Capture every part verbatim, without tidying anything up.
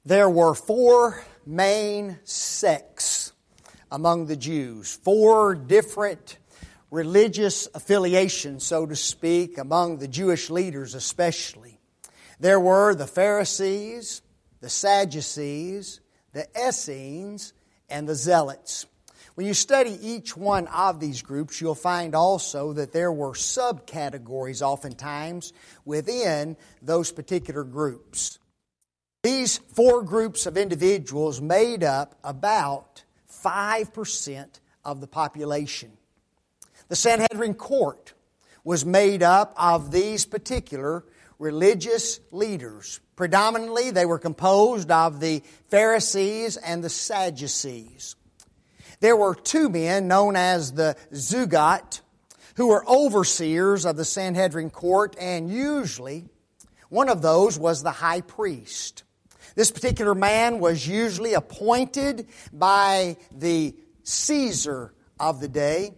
There were four main sects among the Jews, four different religious affiliations, so to speak, among the Jewish leaders especially. There were the Pharisees, the Sadducees, the Essenes, and the Zealots. When you study each one of these groups, you'll find also that there were subcategories oftentimes within those particular groups. These four groups of individuals made up about five percent of the population. The Sanhedrin court was made up of these particular religious leaders. Predominantly, they were composed of the Pharisees and the Sadducees. There were two men known as the Zugot who were overseers of the Sanhedrin court, and usually one of those was the high priest. This particular man was usually appointed by the Caesar of the day,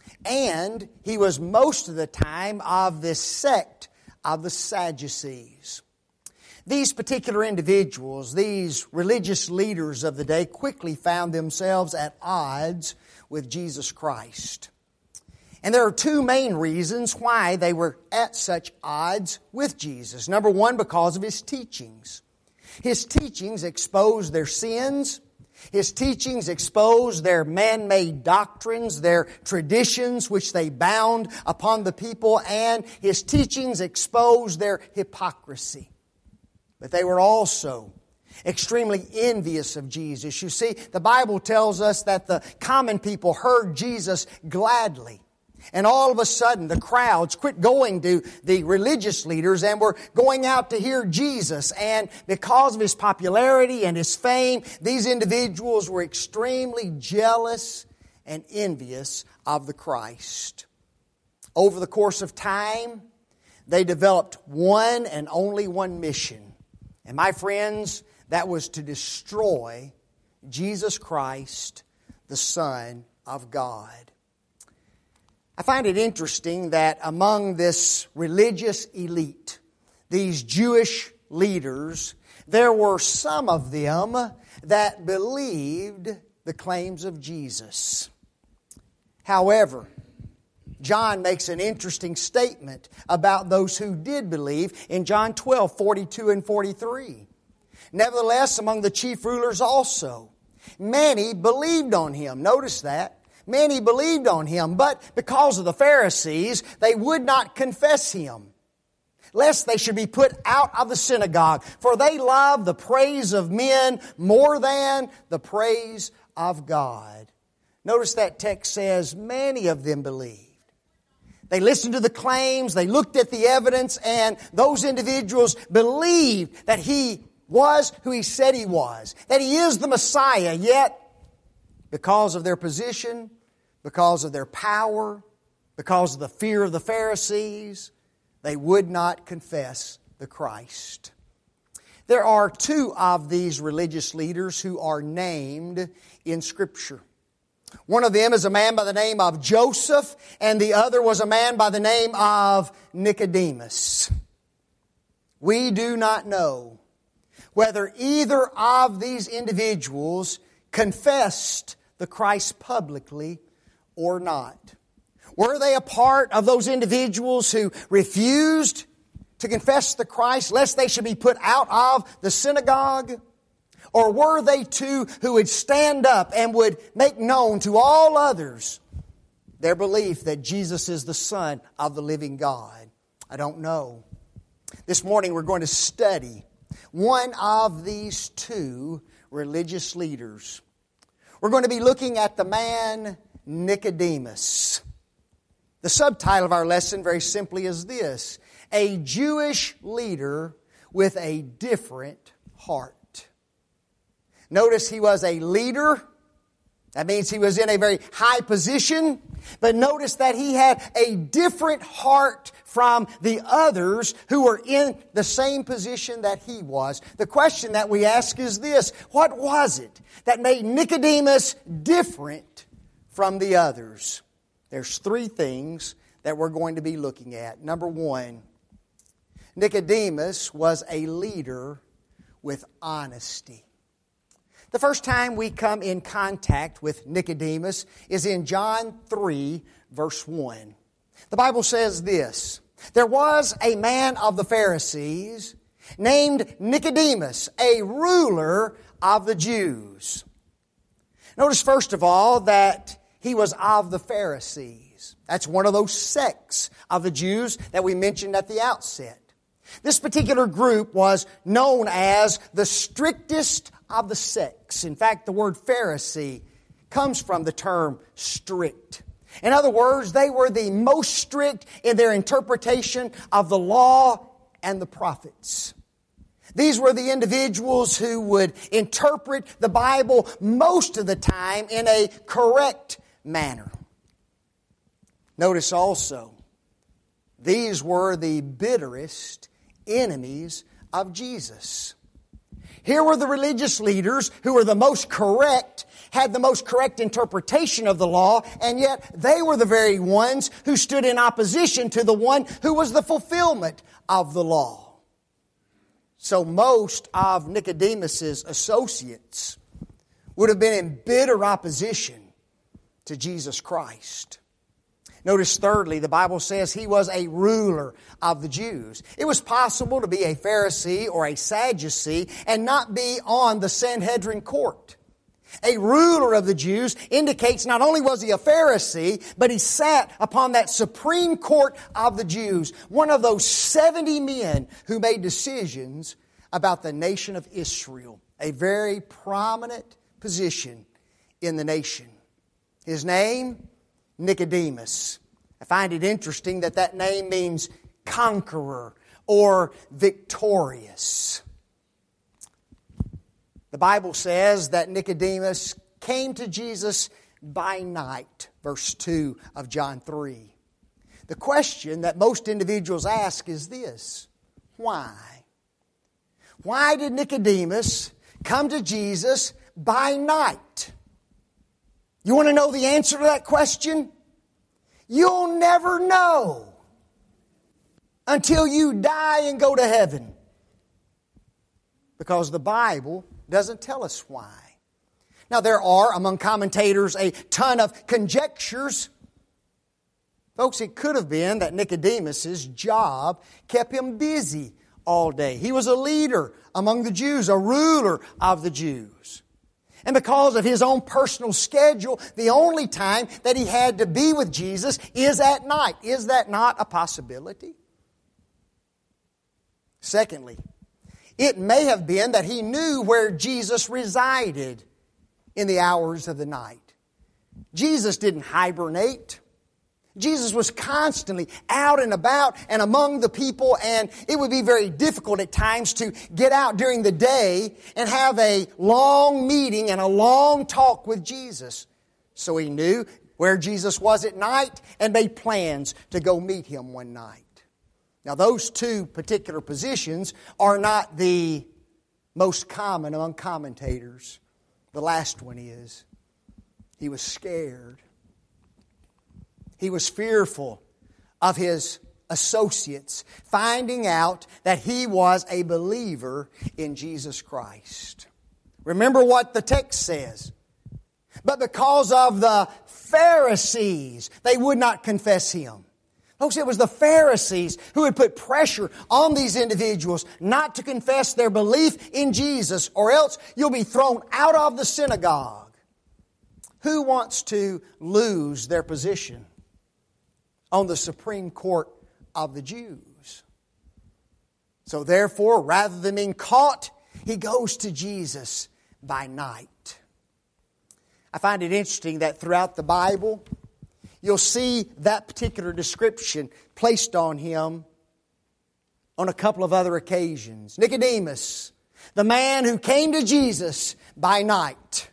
and he was most of the time of this sect of the Sadducees. These particular individuals, these religious leaders of the day, quickly found themselves at odds with Jesus Christ. And there are two main reasons why they were at such odds with Jesus. Number one, because of His teachings. His teachings exposed their sins. His teachings exposed their man-made doctrines, their traditions which they bound upon the people, and His teachings exposed their hypocrisy. But they were also extremely envious of Jesus. You see, the Bible tells us that the common people heard Jesus gladly. And all of a sudden, the crowds quit going to the religious leaders and were going out to hear Jesus. And because of His popularity and His fame, these individuals were extremely jealous and envious of the Christ. Over the course of time, they developed one and only one mission. And my friends, that was to destroy Jesus Christ, the Son of God. I find it interesting that among this religious elite, these Jewish leaders, there were some of them that believed the claims of Jesus. However, John makes an interesting statement about those who did believe in John twelve, forty-two and forty-three. Nevertheless, among the chief rulers also, many believed on Him. Notice that. Many believed on Him, but because of the Pharisees, they would not confess Him, lest they should be put out of the synagogue. For they loved the praise of men more than the praise of God. Notice that text says, many of them believed. They listened to the claims, they looked at the evidence, and those individuals believed that He was who He said He was, that He is the Messiah. Yet, because of their position, because of their power, because of the fear of the Pharisees, they would not confess the Christ. There are two of these religious leaders who are named in Scripture. One of them is a man by the name of Joseph, and the other was a man by the name of Nicodemus. We do not know whether either of these individuals confessed the Christ publicly or not. Were they a part of those individuals who refused to confess the Christ lest they should be put out of the synagogue? Or were they two who would stand up and would make known to all others their belief that Jesus is the Son of the living God? I don't know. This morning we're going to study one of these two religious leaders. We're going to be looking at the man Nicodemus. The subtitle of our lesson very simply is this: a Jewish leader with a different heart. Notice he was a leader. That means he was in a very high position. But notice that he had a different heart from the others who were in the same position that he was. The question that we ask is this: what was it that made Nicodemus different from the others? There's three things that we're going to be looking at. Number one, Nicodemus was a leader with honesty. The first time we come in contact with Nicodemus is in John three, verse one. The Bible says this, "There was a man of the Pharisees named Nicodemus, a ruler of the Jews." Notice first of all that he was of the Pharisees. That's one of those sects of the Jews that we mentioned at the outset. This particular group was known as the strictest of the sects. In fact, the word Pharisee comes from the term strict. In other words, they were the most strict in their interpretation of the law and the prophets. These were the individuals who would interpret the Bible most of the time in a correct manner. Notice also, these were the bitterest enemies of Jesus. Here were the religious leaders who were the most correct, had the most correct interpretation of the law, and yet they were the very ones who stood in opposition to the one who was the fulfillment of the law. So most of Nicodemus's associates would have been in bitter opposition to Jesus Christ. Notice thirdly, the Bible says he was a ruler of the Jews. It was possible to be a Pharisee or a Sadducee and not be on the Sanhedrin court. A ruler of the Jews indicates not only was he a Pharisee, but he sat upon that supreme court of the Jews, one of those seventy men who made decisions about the nation of Israel, a very prominent position in the nation. His name, Nicodemus. I find it interesting that that name means conqueror or victorious. The Bible says that Nicodemus came to Jesus by night, verse two of John three. The question that most individuals ask is this: why? Why did Nicodemus come to Jesus by night? You want to know the answer to that question? You'll never know until you die and go to heaven. Because the Bible doesn't tell us why. Now there are among commentators a ton of conjectures. Folks, it could have been that Nicodemus's job kept him busy all day. He was a leader among the Jews, a ruler of the Jews. And because of his own personal schedule, the only time that he had to be with Jesus is at night. Is that not a possibility? Secondly, it may have been that he knew where Jesus resided in the hours of the night. Jesus didn't hibernate. Jesus was constantly out and about and among the people, and it would be very difficult at times to get out during the day and have a long meeting and a long talk with Jesus. So he knew where Jesus was at night and made plans to go meet him one night. Now those two particular positions are not the most common among commentators. The last one is, he was scared. He was fearful of his associates finding out that he was a believer in Jesus Christ. Remember what the text says. But because of the Pharisees, they would not confess him. Folks, it was the Pharisees who had put pressure on these individuals not to confess their belief in Jesus, or else you'll be thrown out of the synagogue. Who wants to lose their position on the Supreme Court of the Jews? So therefore, rather than being caught, he goes to Jesus by night. I find it interesting that throughout the Bible, you'll see that particular description placed on him on a couple of other occasions. Nicodemus, the man who came to Jesus by night.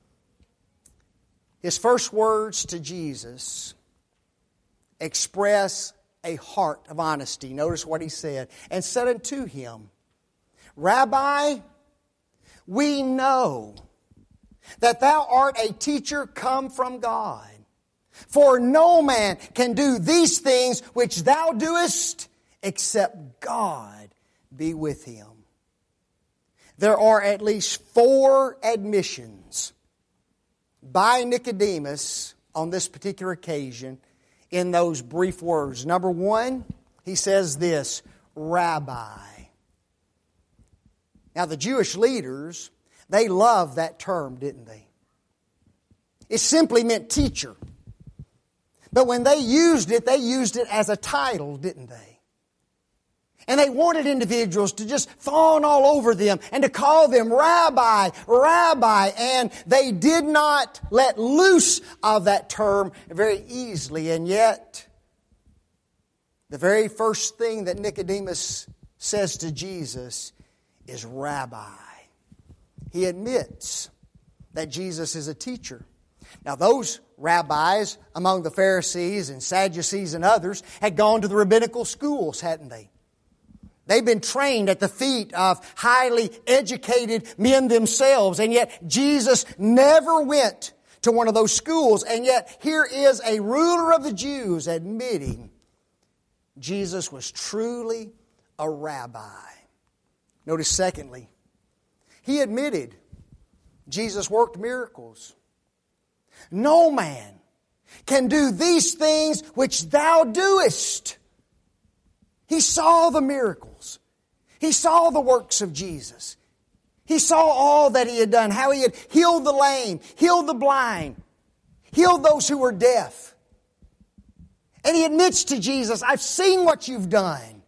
His first words to Jesus express a heart of honesty. Notice what he said. And said unto him, Rabbi, we know that thou art a teacher come from God. For no man can do these things which thou doest, except God be with him. there are at least four admissions by Nicodemus on this particular occasion in those brief words. Number one, he says this, Rabbi. Now the Jewish leaders, they loved that term, didn't they? It simply meant teacher. But when they used it, they used it as a title, didn't they? And they wanted individuals to just fawn all over them and to call them Rabbi, Rabbi. And they did not let loose of that term very easily. And yet, the very first thing that Nicodemus says to Jesus is Rabbi. He admits that Jesus is a teacher. Now those rabbis among the Pharisees and Sadducees and others had gone to the rabbinical schools, hadn't they? They've been trained at the feet of highly educated men themselves, and yet Jesus never went to one of those schools. And yet here is a ruler of the Jews admitting Jesus was truly a rabbi. Notice secondly, he admitted Jesus worked miracles. No man can do these things which thou doest. He saw the miracles. He saw the works of Jesus. He saw all that He had done, how He had healed the lame, healed the blind, healed those who were deaf. And he admits to Jesus, I've seen what you've done.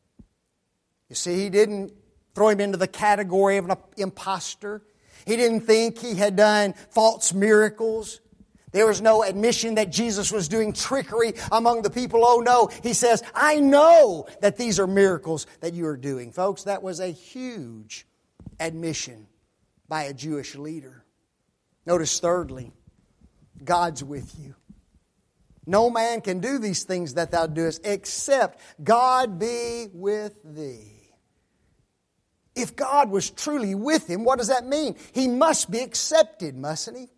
You see, he didn't throw him into the category of an imposter. He didn't think he had done false miracles. There was no admission that Jesus was doing trickery among the people. Oh no, he says, I know that these are miracles that you are doing. Folks, that was a huge admission by a Jewish leader. Notice thirdly, God's with you. No man can do these things that thou doest except God be with thee. If God was truly with him, what does that mean? He must be accepted, mustn't he?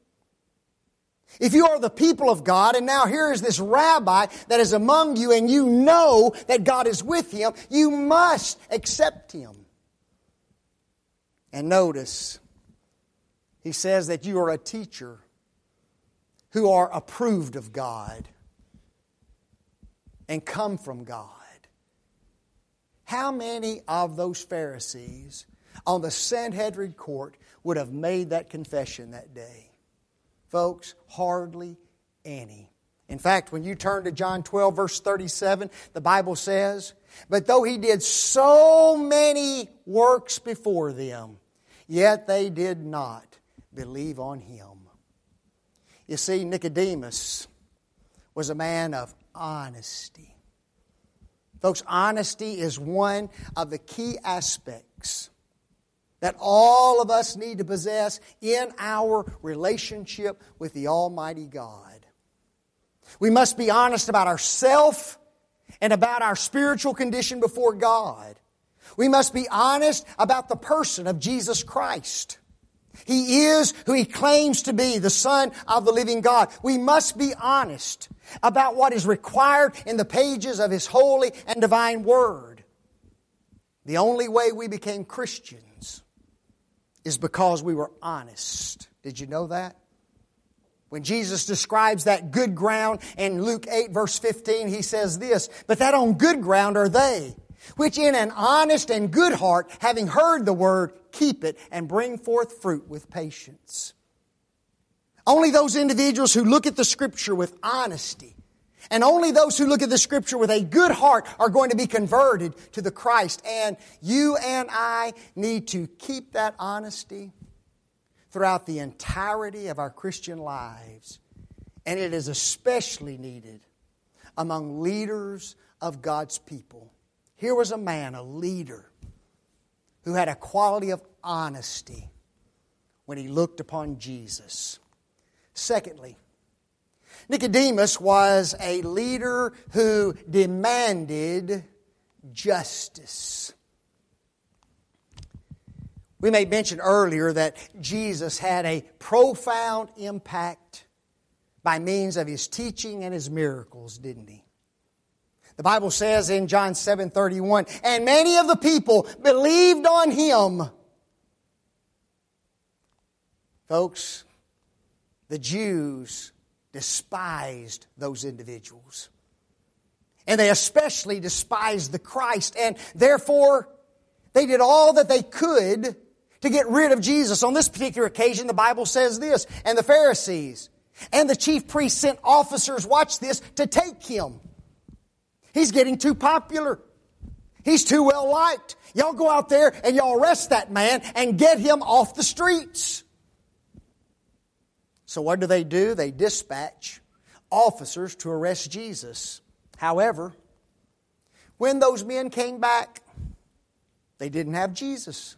If you are the people of God, and now here is this rabbi that is among you, and you know that God is with him, you must accept him. And notice, he says that you are a teacher who are approved of God and come from God. How many of those Pharisees on the Sanhedrin court would have made that confession that day? Folks, hardly any. In fact, when you turn to John twelve, verse thirty-seven, the Bible says, but though he did so many works before them, yet they did not believe on him. You see, Nicodemus was a man of honesty. Folks, honesty is one of the key aspects that all of us need to possess in our relationship with the Almighty God. We must be honest about ourselves and about our spiritual condition before God. We must be honest about the person of Jesus Christ. He is who He claims to be, the Son of the living God. We must be honest about what is required in the pages of His holy and divine Word. The only way we became Christians is because we were honest. Did you know that? When Jesus describes that good ground in Luke eight verse fifteen, He says this, but that on good ground are they, which in an honest and good heart, having heard the Word, keep it and bring forth fruit with patience. Only those individuals who look at the Scripture with honesty, and only those who look at the Scripture with a good heart are going to be converted to the Christ. And you and I need to keep that honesty throughout the entirety of our Christian lives. And it is especially needed among leaders of God's people. Here was a man, a leader, who had a quality of honesty when he looked upon Jesus. Secondly, Nicodemus was a leader who demanded justice. We made mention earlier that Jesus had a profound impact by means of His teaching and His miracles, didn't He? The Bible says in John seven thirty-one, and many of the people believed on Him Folks, the Jews despised those individuals. And they especially despised the Christ. And therefore, they did all that they could to get rid of Jesus. On this particular occasion, the Bible says this, and the Pharisees and the chief priests sent officers, watch this, to take Him. He's getting too popular. He's too well liked. Y'all go out there and y'all arrest that man and get him off the streets. So what do they do? They dispatch officers to arrest Jesus. However, when those men came back, they didn't have Jesus.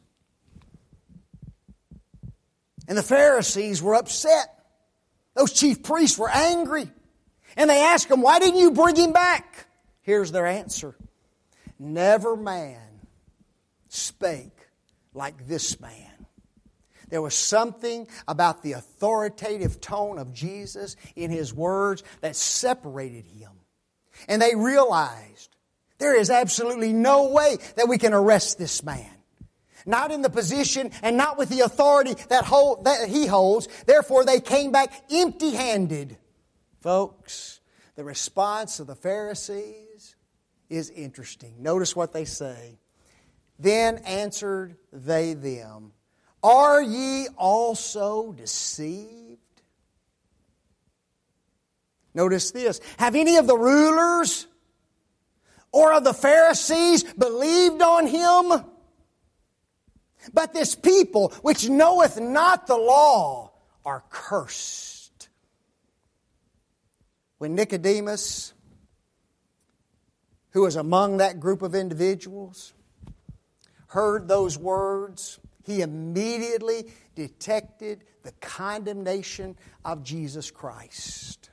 And the Pharisees were upset. Those chief priests were angry. And they asked him, why didn't you bring him back? Here's their answer. Never man spake like this man. There was something about the authoritative tone of Jesus in His words that separated Him. And they realized there is absolutely no way that we can arrest this man. Not in the position and not with the authority that, hold, that he holds. Therefore, they came back empty-handed. Folks, the response of the Pharisees is interesting. Notice what they say. Then answered they them, are ye also deceived? Notice this. Have any of the rulers or of the Pharisees believed on Him? But this people which knoweth not the law are cursed. When Nicodemus, who was among that group of individuals, heard those words, he immediately detected the condemnation of Jesus Christ.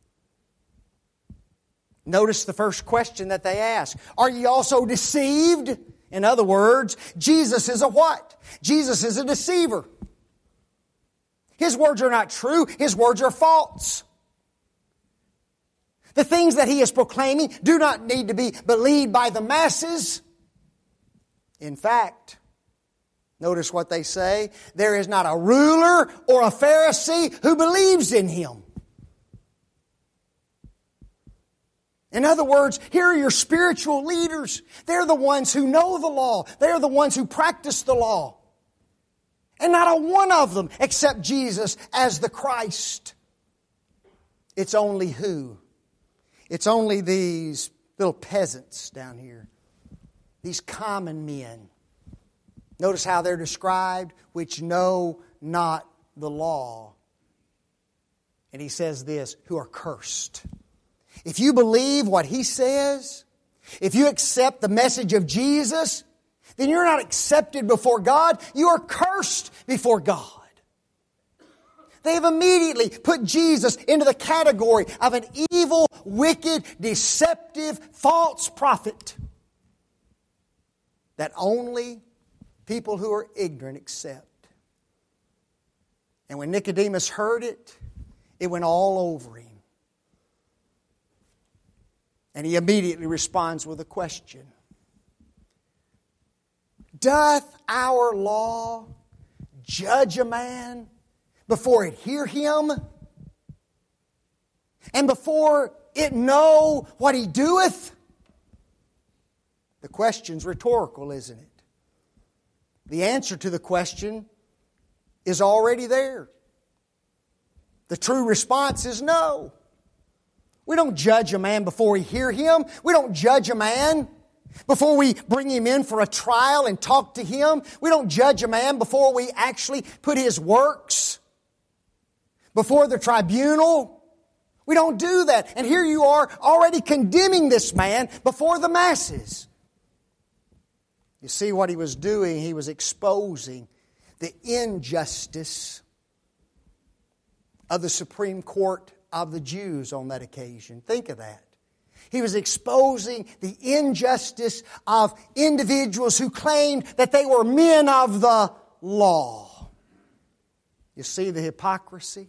Notice the first question that they ask. Are ye also deceived? In other words, Jesus is a what? Jesus is a deceiver. His words are not true. His words are false. The things that He is proclaiming do not need to be believed by the masses. In fact, notice what they say. There is not a ruler or a Pharisee who believes in Him. In other words, here are your spiritual leaders. They're the ones who know the law. They're the ones who practice the law. And not a one of them accept Jesus as the Christ. It's only who? It's only these little peasants down here. These common men. Notice how they're described, which know not the law. And He says this, who are cursed. If you believe what He says, if you accept the message of Jesus, then you're not accepted before God. You are cursed before God. They have immediately put Jesus into the category of an evil, wicked, deceptive, false prophet that only people who are ignorant accept. And when Nicodemus heard it, it went all over him. And he immediately responds with a question. Doth our law judge a man before it hear him? And before it know what he doeth? The question's rhetorical, isn't it? The answer to the question is already there. The true response is no. We don't judge a man before we hear him. We don't judge a man before we bring him in for a trial and talk to him. We don't judge a man before we actually put his works before the tribunal. We don't do that. And here you are already condemning this man before the masses. You see what he was doing? He was exposing the injustice of the Supreme Court of the Jews on that occasion. Think of that. He was exposing the injustice of individuals who claimed that they were men of the law. You see the hypocrisy?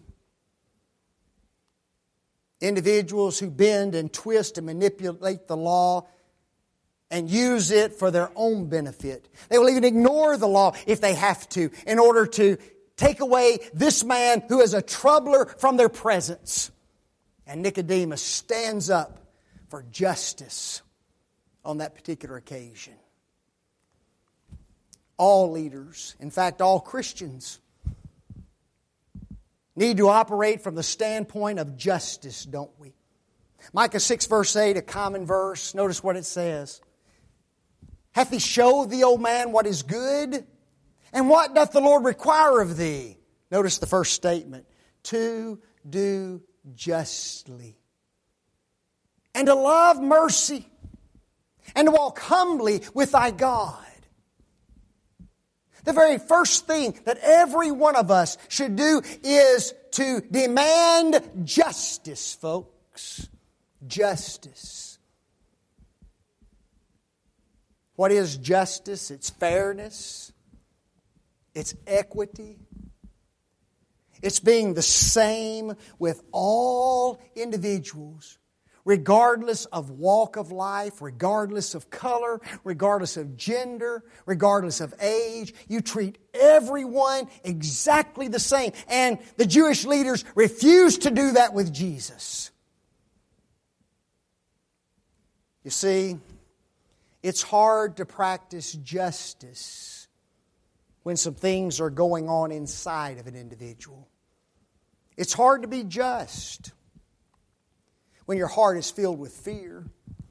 Individuals who bend and twist and manipulate the law and use it for their own benefit. They will even ignore the law if they have to in order to take away this man who is a troubler from their presence. And Nicodemus stands up for justice on that particular occasion. All leaders, in fact all Christians, need to operate from the standpoint of justice, don't we? Micah six verse eight, a common verse. Notice what it says. Hath He showed thee, O man, what is good? And what doth the Lord require of thee? Notice the first statement. To do justly. And to love mercy. And to walk humbly with thy God. The very first thing that every one of us should do is to demand justice, folks. Justice. What is justice? It's fairness. It's equity. It's being the same with all individuals, regardless of walk of life, regardless of color, regardless of gender, regardless of age. You treat everyone exactly the same. And the Jewish leaders refused to do that with Jesus. You see, it's hard to practice justice when some things are going on inside of an individual. It's hard to be just when your heart is filled with fear.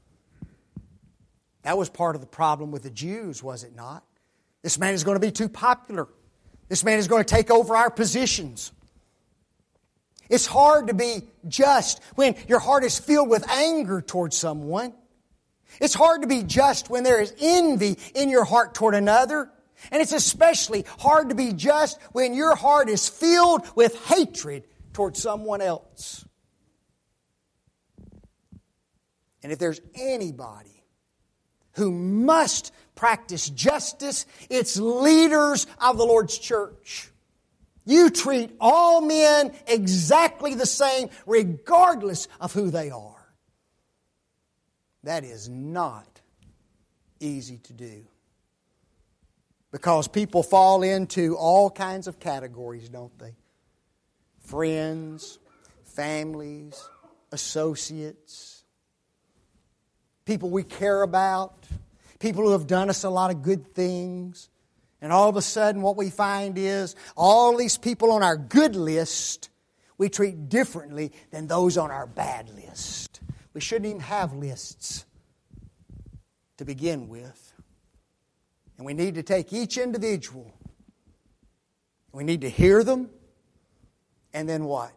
That was part of the problem with the Jews, was it not? This man is going to be too popular. This man is going to take over our positions. It's hard to be just when your heart is filled with anger towards someone. It's hard to be just when there is envy in your heart toward another. And it's especially hard to be just when your heart is filled with hatred toward someone else. And if there's anybody who must practice justice, it's leaders of the Lord's church. You treat all men exactly the same, regardless of who they are. That is not easy to do. Because people fall into all kinds of categories, don't they? Friends, families, associates, people we care about, people who have done us a lot of good things. And all of a sudden what we find is all these people on our good list we treat differently than those on our bad list. We shouldn't even have lists to begin with. And we need to take each individual. We need to hear them. And then what?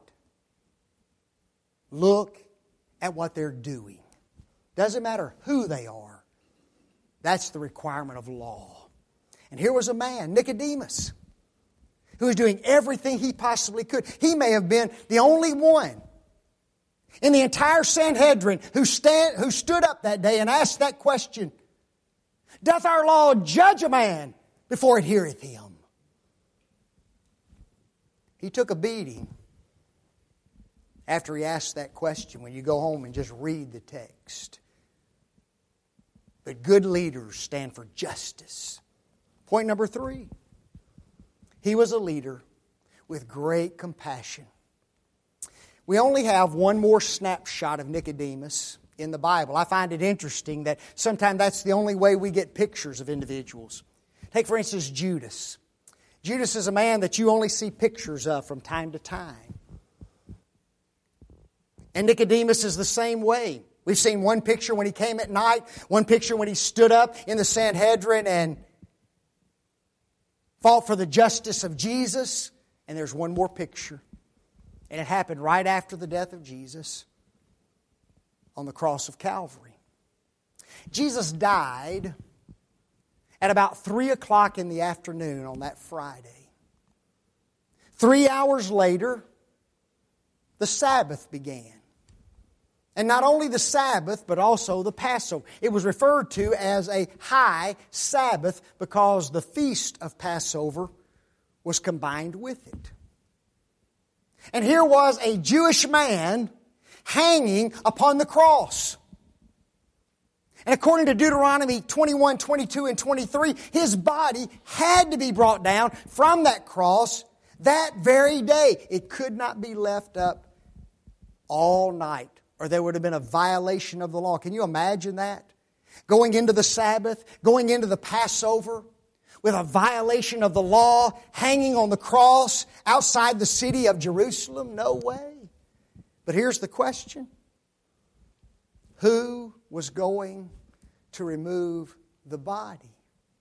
Look at what they're doing. Doesn't matter who they are. That's the requirement of law. And here was a man, Nicodemus, who was doing everything he possibly could. He may have been the only one in the entire Sanhedrin who, stand, who stood up that day and asked that question. Doth our law judge a man before it heareth him? He took a beating after he asked that question when you go home and just read the text. But good leaders stand for justice. Point number three. He was a leader with great compassion. We only have one more snapshot of Nicodemus in the Bible. I find it interesting that sometimes that's the only way we get pictures of individuals. Take, for instance, Judas. Judas is a man that you only see pictures of from time to time. And Nicodemus is the same way. We've seen one picture when he came at night, one picture when he stood up in the Sanhedrin and fought for the justice of Jesus. And there's one more picture. And it happened right after the death of Jesus on the cross of Calvary. Jesus died at about three o'clock in the afternoon on that Friday. Three hours later, the Sabbath began. And not only the Sabbath, but also the Passover. It was referred to as a high Sabbath because the feast of Passover was combined with it. And here was a Jewish man hanging upon the cross. And according to Deuteronomy twenty-one, twenty-two, and twenty-three, his body had to be brought down from that cross That very day. It could not be left up all night, or there would have been a violation of the law. Can you imagine that? Going into the Sabbath, going into the Passover, with a violation of the law, hanging on the cross outside the city of Jerusalem? No way. But here's the question. Who was going to remove the body?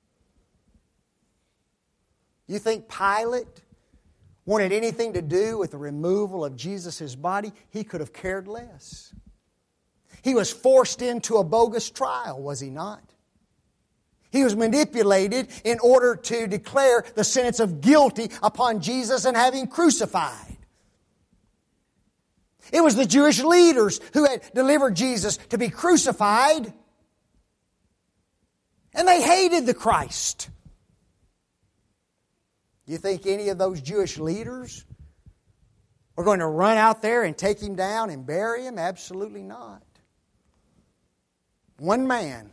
You think Pilate wanted anything to do with the removal of Jesus' body? He could have cared less. He was forced into a bogus trial, was he not? He was manipulated in order to declare the sentence of guilty upon Jesus and have Him crucified. It was the Jewish leaders who had delivered Jesus to be crucified. And they hated the Christ. You think any of those Jewish leaders were going to run out there and take Him down and bury Him? Absolutely not. One man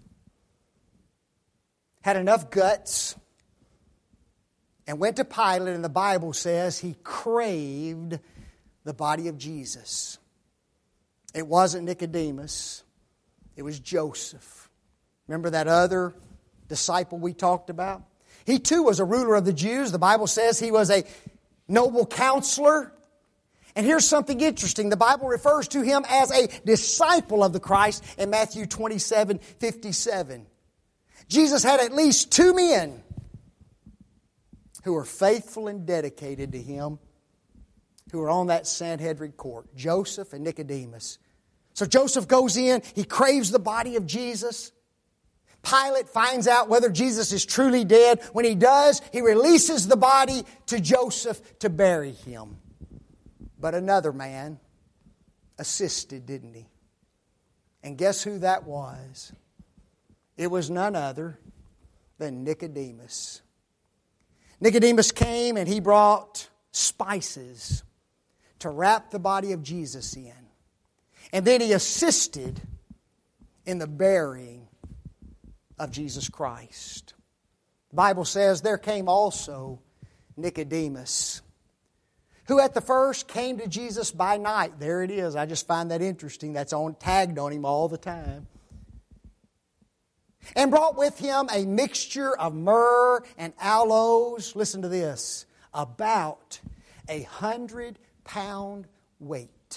had enough guts and went to Pilate, and the Bible says he craved the body of Jesus. It wasn't Nicodemus. It was Joseph. Remember that other disciple we talked about? He too was a ruler of the Jews. The Bible says he was a noble counselor. And here's something interesting. The Bible refers to him as a disciple of the Christ in Matthew twenty-seven fifty-seven. Jesus had at least two men who were faithful and dedicated to Him, who were on that Sanhedrin court, Joseph and Nicodemus. So Joseph goes in, he craves the body of Jesus. Pilate finds out whether Jesus is truly dead. When he does, he releases the body to Joseph to bury him. But another man assisted, didn't he? And guess who that was? It was none other than Nicodemus. Nicodemus came and he brought spices to wrap the body of Jesus in. And then he assisted in the burying of Jesus Christ. The Bible says there came also Nicodemus, who at the first came to Jesus by night. There it is. I just find that interesting. That's on tagged on him all the time. And brought with him a mixture of myrrh and aloes. Listen to this. About a hundred pound weight.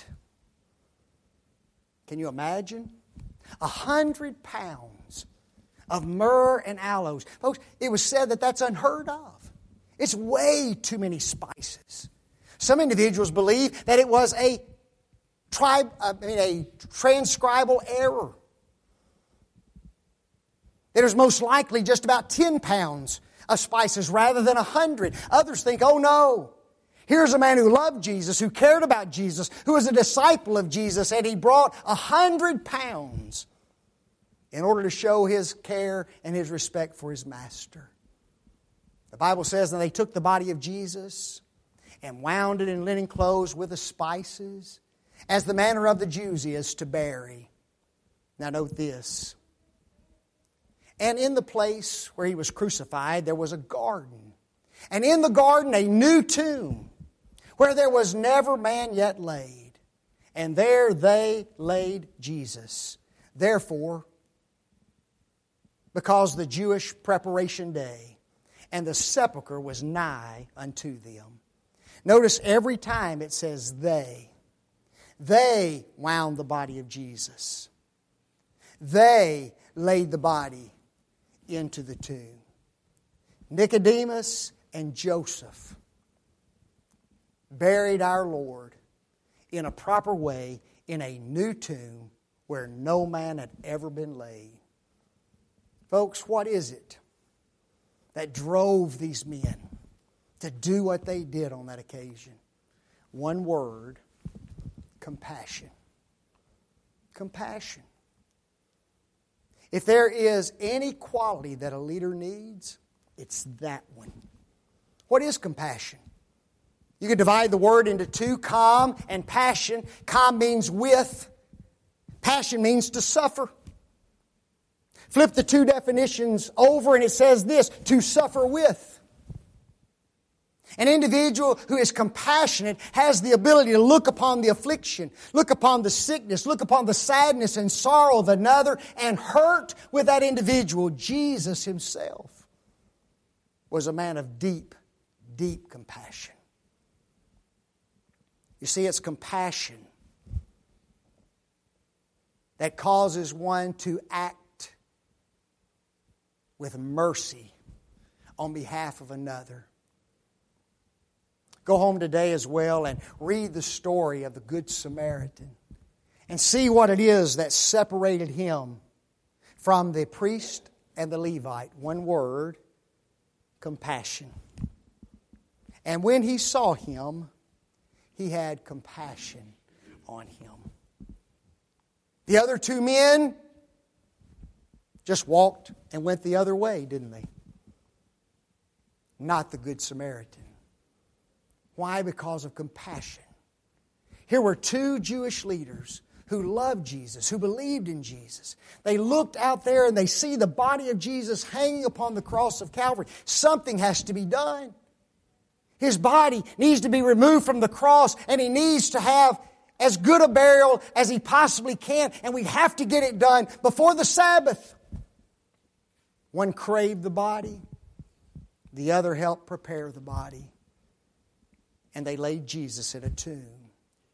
Can you imagine? A hundred pounds of myrrh and aloes. Folks, it was said that that's unheard of. It's way too many spices. Some individuals believe that it was a tribe, I mean, a transcribal error. It was most likely just about ten pounds of spices rather than a hundred. Others think, oh no, here's a man who loved Jesus, who cared about Jesus, who was a disciple of Jesus, and he brought a hundred pounds in order to show his care and his respect for his master. The Bible says that they took the body of Jesus and wound it in linen clothes with the spices, as the manner of the Jews is to bury. Now note this. And in the place where he was crucified, there was a garden. And in the garden, a new tomb, where there was never man yet laid. And there they laid Jesus. Therefore, because the Jewish preparation day, and the sepulchre was nigh unto them. Notice every time it says they. They wound the body of Jesus. They laid the body into the tomb. Nicodemus and Joseph buried our Lord in a proper way in a new tomb where no man had ever been laid. Folks, what is it that drove these men to do what they did on that occasion? One word: compassion. Compassion. If there is any quality that a leader needs, it's that one. What is compassion? You could divide the word into two, calm and passion. Calm means with. Passion means to suffer. Flip the two definitions over and it says this: to suffer with. An individual who is compassionate has the ability to look upon the affliction, look upon the sickness, look upon the sadness and sorrow of another and hurt with that individual. Jesus Himself was a man of deep, deep compassion. You see, it's compassion that causes one to act with mercy on behalf of another. Go home today as well and read the story of the Good Samaritan and see what it is that separated him from the priest and the Levite. One word, compassion. And when he saw him, he had compassion on him. The other two men just walked and went the other way, didn't they? Not the Good Samaritan. Why? Because of compassion. Here were two Jewish leaders who loved Jesus, who believed in Jesus. They looked out there and they see the body of Jesus hanging upon the cross of Calvary. Something has to be done. His body needs to be removed from the cross, and He needs to have as good a burial as He possibly can, and we have to get it done before the Sabbath. One craved the body, the other helped prepare the body, and they laid Jesus in a tomb.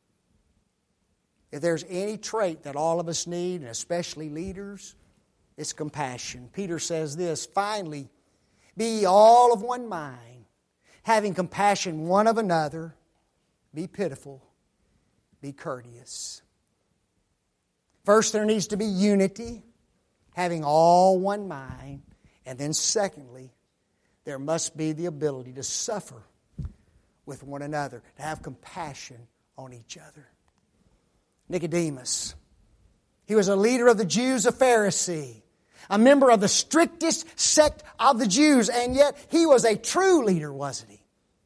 If there's any trait that all of us need, and especially leaders, it's compassion. Peter says this, "Finally, be ye all of one mind, having compassion one of another, be pitiful, be courteous." First, there needs to be unity, having all one mind. And then secondly, there must be the ability to suffer with one another, to have compassion on each other. Nicodemus, he was a leader of the Jews, a Pharisee, a member of the strictest sect of the Jews, and yet he was a true leader, wasn't he?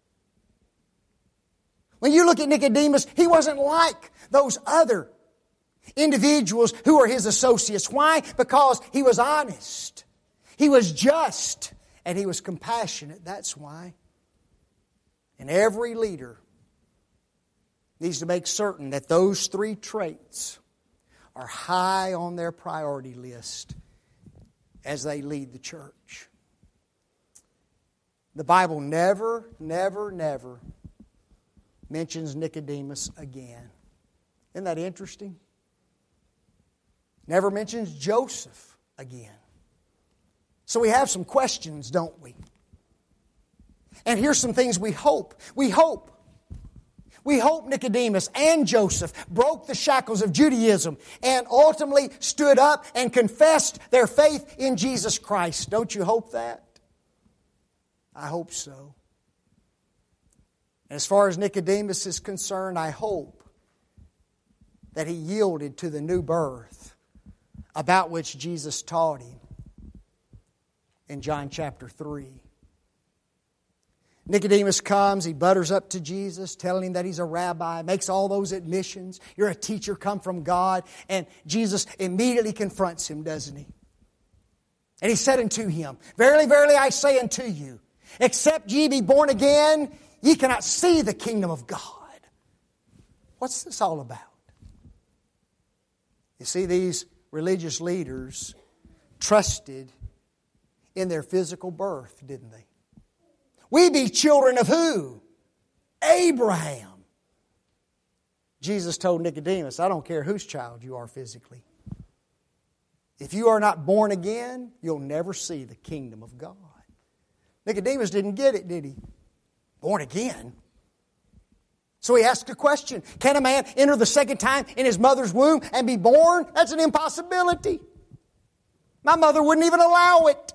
When you look at Nicodemus, he wasn't like those other individuals who were his associates. Why? Because he was honest, he was just, and he was compassionate. That's why. And every leader needs to make certain that those three traits are high on their priority list as they lead the church. The Bible never, never, never mentions Nicodemus again. Isn't that interesting? Never mentions Joseph again. So we have some questions, don't we? And here's some things we hope. We hope. We hope Nicodemus and Joseph broke the shackles of Judaism and ultimately stood up and confessed their faith in Jesus Christ. Don't you hope that? I hope so. As far as Nicodemus is concerned, I hope that he yielded to the new birth about which Jesus taught him in John chapter three. Nicodemus comes, he butters up to Jesus, telling him that he's a rabbi, makes all those admissions. You're a teacher come from God. And Jesus immediately confronts him, doesn't he? And he said unto him, "Verily, verily, I say unto you, except ye be born again, ye cannot see the kingdom of God." What's this all about? You see, these religious leaders trusted in their physical birth, didn't they? We be children of who? Abraham. Jesus told Nicodemus, I don't care whose child you are physically. If you are not born again, you'll never see the kingdom of God. Nicodemus didn't get it, did he? Born again? So he asked a question. Can a man enter the second time in his mother's womb and be born? That's an impossibility. My mother wouldn't even allow it.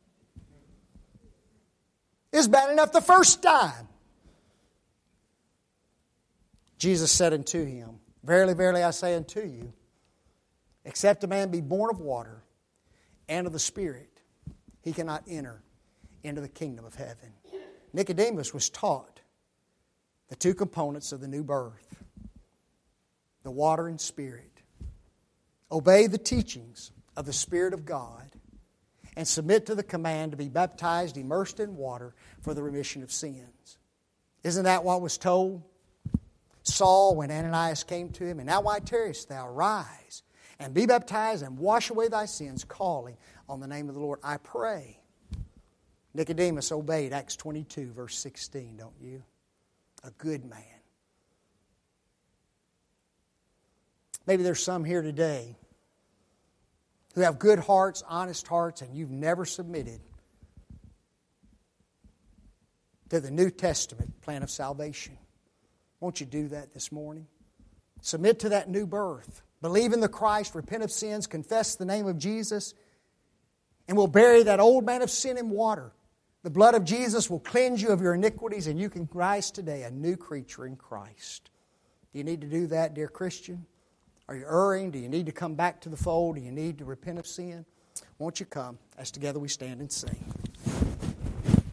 It's bad enough the first time. Jesus said unto him, Verily, verily, I say unto you, except a man be born of water and of the Spirit, he cannot enter into the kingdom of heaven. Nicodemus was taught the two components of the new birth, the water and Spirit. Obey the teachings of the Spirit of God and submit to the command to be baptized, immersed in water for the remission of sins. Isn't that what was told Saul when Ananias came to him? And now why tarriest thou? Rise and be baptized and wash away thy sins, calling on the name of the Lord. I pray. Nicodemus obeyed Acts twenty-two, verse sixteen, don't you? A good man. Maybe there's some here today who have good hearts, honest hearts, and you've never submitted to the New Testament plan of salvation. Won't you do that this morning? Submit to that new birth. Believe in the Christ, repent of sins, confess the name of Jesus, and we'll bury that old man of sin in water. The blood of Jesus will cleanse you of your iniquities, and you can rise today a new creature in Christ. Do you need to do that, dear Christian? Are you erring? Do you need to come back to the fold? Do you need to repent of sin? Won't you come as together we stand and sing?